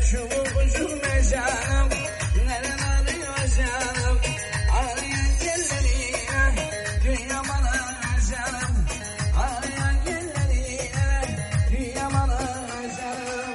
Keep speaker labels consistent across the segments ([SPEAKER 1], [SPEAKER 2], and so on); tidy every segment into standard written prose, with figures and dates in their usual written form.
[SPEAKER 1] Şu kuşum canım, neren arıyor canım, arayan yerlerine, dünya bana canım, arayan yerlerine, dünya bana canım.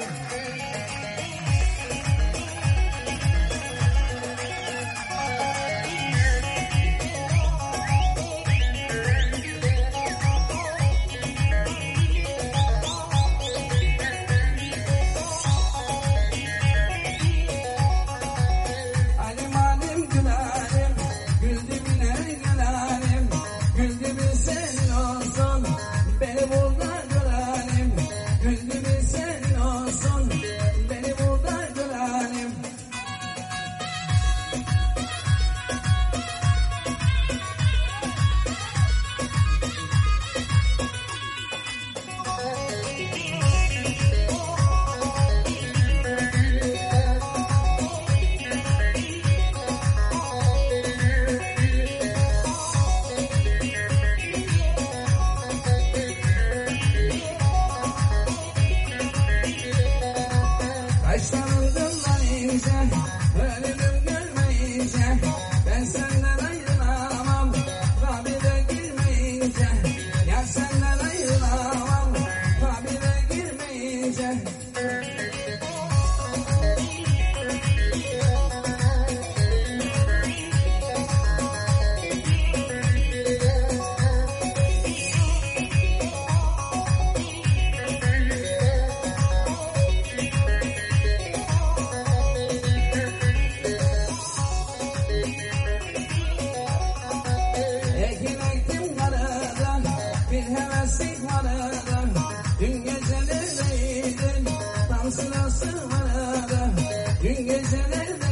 [SPEAKER 1] Kaşlarından ince, ölümüm görmeyince, ben senden ayrılamam, kabire girmeyince, yar senden ayrılamam, kabire girmeyince. Bir heveslik vardı, dün gece neredeydin, tam sırası vardı, dün gece neredeydin.